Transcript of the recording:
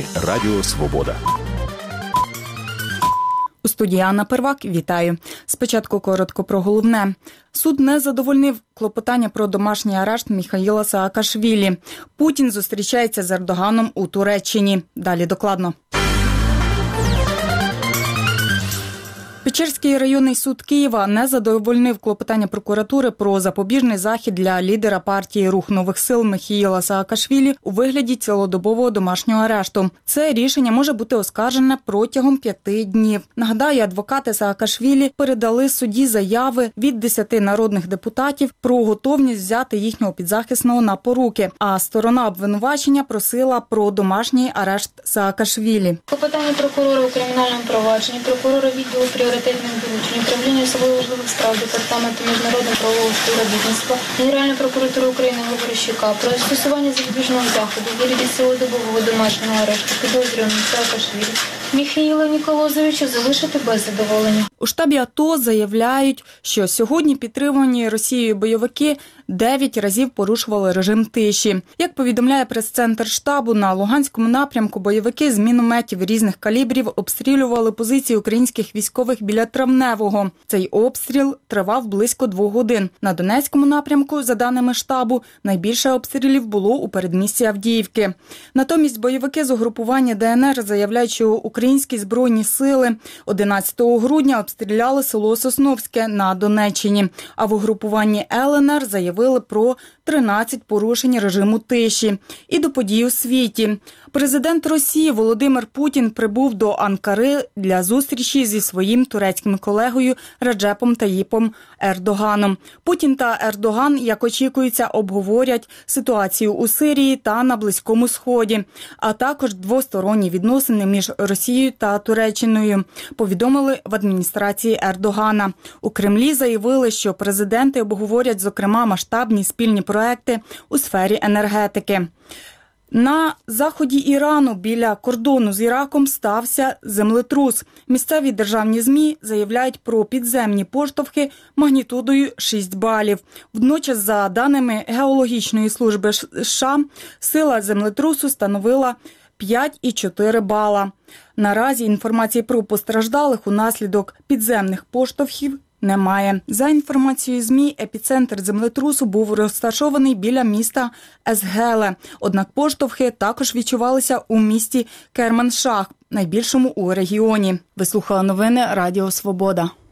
Радіо Свобода. У студії Анна Первак. Вітаю. Спочатку коротко про головне. Суд не задовольнив клопотання про домашній арешт Міхаїла Саакашвілі. Путін зустрічається з Ердоганом у Туреччині. Далі докладно. Печерський районний суд Києва не задовольнив клопотання прокуратури про запобіжний захід для лідера партії «Рух нових сил» Міхаїла Саакашвілі у вигляді цілодобового домашнього арешту. Це рішення може бути оскаржене протягом 5 днів. Нагадаю, адвокати Саакашвілі передали судді заяви від 10 народних депутатів про готовність взяти їхнього підзахисного на поруки, а сторона обвинувачення просила про домашній арешт Саакашвілі. Клопотання прокурора у кримінальному провадженні, прокурора відділу пріоритетних доручень, управління особливо важливих справ Департаменту міжнародного правового співробітництва, Генеральної прокуратури України Говорищука про застосування запобіжного заходу у вигляді цілодобового домашнього арешту підозрюваного Саакашвілі Міхаїла Ніколозовича залишити без задоволення. У штабі АТО заявляють, що сьогодні підтримувані Росією бойовики 9 разів порушували режим тиші. Як повідомляє прес-центр штабу, на Луганському напрямку бойовики з мінометів різних калібрів обстрілювали позиції українських військових біля Травневого. Цей обстріл тривав близько 2 годин. На Донецькому напрямку, за даними штабу, найбільше обстрілів було у передмісті Авдіївки. Натомість бойовики з угрупування ДНР заявляють, що українські збройні сили 11 грудня обстріляли село Сосновське на Донеччині, а в угрупуванні ЛНР заявили про 13 порушень режиму тиші. І до подій у світі. Президент Росії Володимир Путін прибув до Анкари для зустрічі зі своїм турецьким колегою Реджепом Таїпом Ердоганом. Путін та Ердоган, як очікується, обговорять ситуацію у Сирії та на Близькому Сході, а також двосторонні відносини між Росією та Туреччиною, повідомили в адміністрації Ердогана. У Кремлі заявили, що президенти обговорять, зокрема, масштабні спільні проекти у сфері енергетики. На заході Ірану біля кордону з Іраком стався землетрус. Місцеві державні ЗМІ заявляють про підземні поштовхи магнітудою 6 балів. Водночас, за даними Геологічної служби США, сила землетрусу становила 5,4 бала. Наразі інформації про постраждалих унаслідок підземних поштовхів немає. За інформацією ЗМІ, епіцентр землетрусу був розташований біля міста Езгеле. Однак поштовхи також відчувалися у місті Керманшах, найбільшому у регіоні. Ви слухали новини Радіо Свобода.